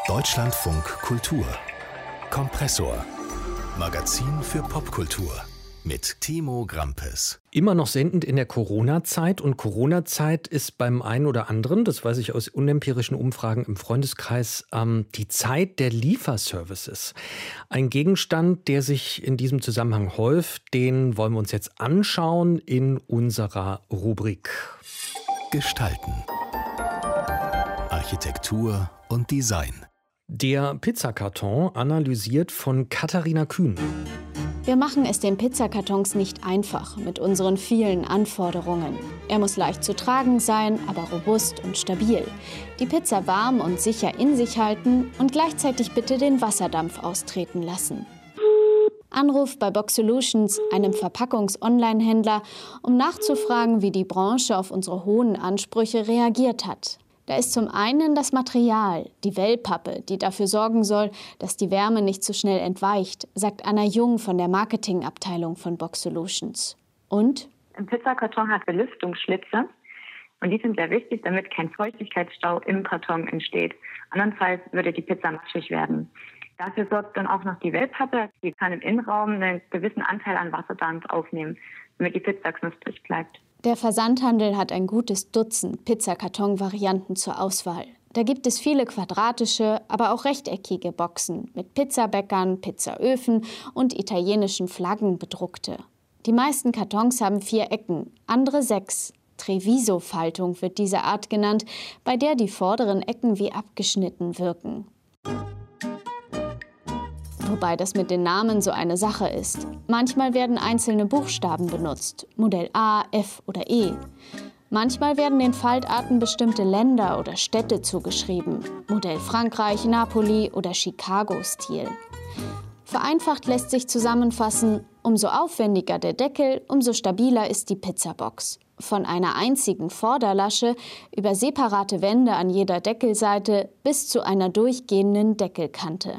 Deutschlandfunk Kultur Kompressor. Magazin für Popkultur mit Timo Grampes. Immer noch sendend in der Corona-Zeit. Und Corona-Zeit ist beim einen oder anderen, das weiß ich aus unempirischen Umfragen im Freundeskreis, die Zeit der Lieferservices. Ein Gegenstand, der sich in diesem Zusammenhang häuft, den wollen wir uns jetzt anschauen in unserer Rubrik Gestalten. Architektur und Design. Der Pizzakarton, analysiert von Katharina Kühn. Wir machen es den Pizzakartons nicht einfach mit unseren vielen Anforderungen. Er muss leicht zu tragen sein, aber robust und stabil. Die Pizza warm und sicher in sich halten und gleichzeitig bitte den Wasserdampf austreten lassen. Anruf bei Box Solutions, einem Verpackungs-Online-Händler, um nachzufragen, wie die Branche auf unsere hohen Ansprüche reagiert hat. Da ist zum einen das Material, die Wellpappe, die dafür sorgen soll, dass die Wärme nicht so schnell entweicht, sagt Anna Jung von der Marketingabteilung von Box Solutions. Und? Ein Pizzakarton hat Belüftungsschlitze und die sind sehr wichtig, damit kein Feuchtigkeitsstau im Karton entsteht. Andernfalls würde die Pizza matschig werden. Dafür sorgt dann auch noch die Wellpappe, die kann im Innenraum einen gewissen Anteil an Wasserdampf aufnehmen, damit die Pizza knusprig bleibt. Der Versandhandel hat ein gutes Dutzend Pizzakarton-Varianten zur Auswahl. Da gibt es viele quadratische, aber auch rechteckige Boxen mit Pizzabäckern, Pizzaöfen und italienischen Flaggen bedruckte. Die meisten Kartons haben 4 Ecken, andere 6. Treviso-Faltung wird diese Art genannt, bei der die vorderen Ecken wie abgeschnitten wirken. Wobei das mit den Namen so eine Sache ist. Manchmal werden einzelne Buchstaben benutzt, Modell A, F oder E. Manchmal werden den Faltarten bestimmte Länder oder Städte zugeschrieben, Modell Frankreich, Napoli oder Chicago-Stil. Vereinfacht lässt sich zusammenfassen, umso aufwendiger der Deckel, umso stabiler ist die Pizzabox. Von einer einzigen Vorderlasche über separate Wände an jeder Deckelseite bis zu einer durchgehenden Deckelkante.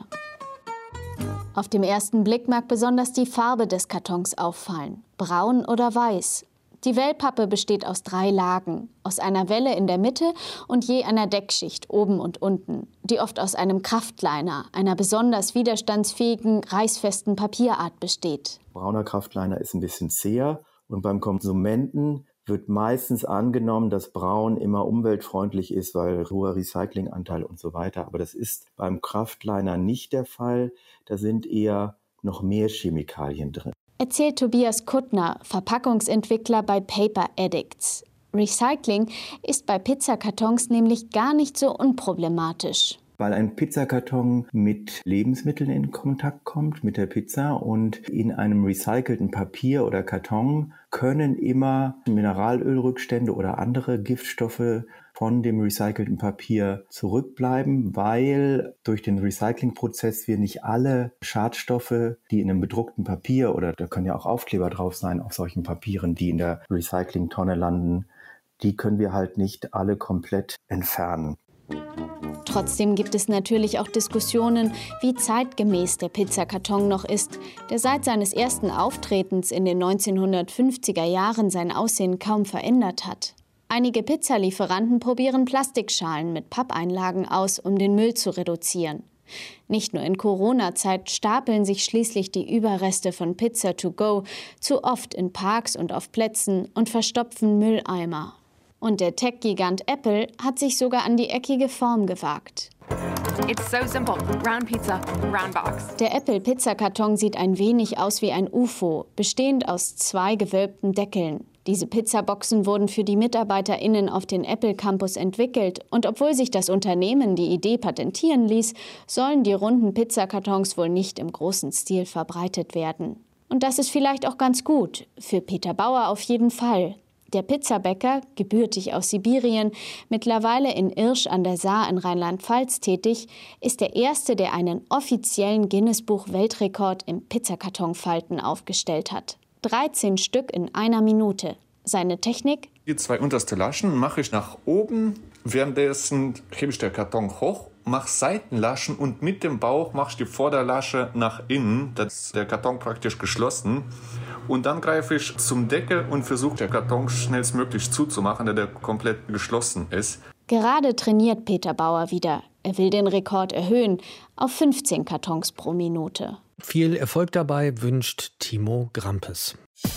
Auf dem ersten Blick mag besonders die Farbe des Kartons auffallen, braun oder weiß. Die Wellpappe besteht aus 3 Lagen, aus einer Welle in der Mitte und je einer Deckschicht oben und unten, die oft aus einem Kraftliner, einer besonders widerstandsfähigen, reißfesten Papierart besteht. Brauner Kraftliner ist ein bisschen zäher und beim Konsumenten wird meistens angenommen, dass Braun immer umweltfreundlich ist, weil hoher Recyclinganteil und so weiter. Aber das ist beim Kraftliner nicht der Fall. Da sind eher noch mehr Chemikalien drin. Erzählt Tobias Kuttner, Verpackungsentwickler bei Paper Addicts. Recycling ist bei Pizzakartons nämlich gar nicht so unproblematisch. Weil ein Pizzakarton mit Lebensmitteln in Kontakt kommt, mit der Pizza, und in einem recycelten Papier oder Karton können immer Mineralölrückstände oder andere Giftstoffe von dem recycelten Papier zurückbleiben, weil durch den Recyclingprozess wir nicht alle Schadstoffe, die in einem bedruckten Papier, oder da können ja auch Aufkleber drauf sein auf solchen Papieren, die in der Recyclingtonne landen, die können wir halt nicht alle komplett entfernen. Trotzdem gibt es natürlich auch Diskussionen, wie zeitgemäß der Pizzakarton noch ist, der seit seines ersten Auftretens in den 1950er Jahren sein Aussehen kaum verändert hat. Einige Pizzalieferanten probieren Plastikschalen mit Pappeinlagen aus, um den Müll zu reduzieren. Nicht nur in Corona-Zeit stapeln sich schließlich die Überreste von Pizza to go zu oft in Parks und auf Plätzen und verstopfen Mülleimer. Und der Tech-Gigant Apple hat sich sogar an die eckige Form gewagt. It's so simple. Round pizza, round box. Der Apple-Pizzakarton sieht ein wenig aus wie ein UFO, bestehend aus 2 gewölbten Deckeln. Diese Pizzaboxen wurden für die MitarbeiterInnen auf den Apple Campus entwickelt. Und obwohl sich das Unternehmen die Idee patentieren ließ, sollen die runden Pizzakartons wohl nicht im großen Stil verbreitet werden. Und das ist vielleicht auch ganz gut. Für Peter Bauer auf jeden Fall. Der Pizzabäcker, gebürtig aus Sibirien, mittlerweile in Irsch an der Saar in Rheinland-Pfalz tätig, ist der Erste, der einen offiziellen Guinness-Buch-Weltrekord im Pizzakartonfalten aufgestellt hat. 13 Stück in einer Minute. Seine Technik? Die 2 unterste Laschen mache ich nach oben, währenddessen hebe ich den Karton hoch, mache Seitenlaschen und mit dem Bauch mache ich die Vorderlasche nach innen, dann ist der Karton praktisch geschlossen. Und dann greife ich zum Deckel und versuche, den Karton schnellstmöglich zuzumachen, da der komplett geschlossen ist. Gerade trainiert Peter Bauer wieder. Er will den Rekord erhöhen auf 15 Kartons pro Minute. Viel Erfolg dabei wünscht Timo Grampes.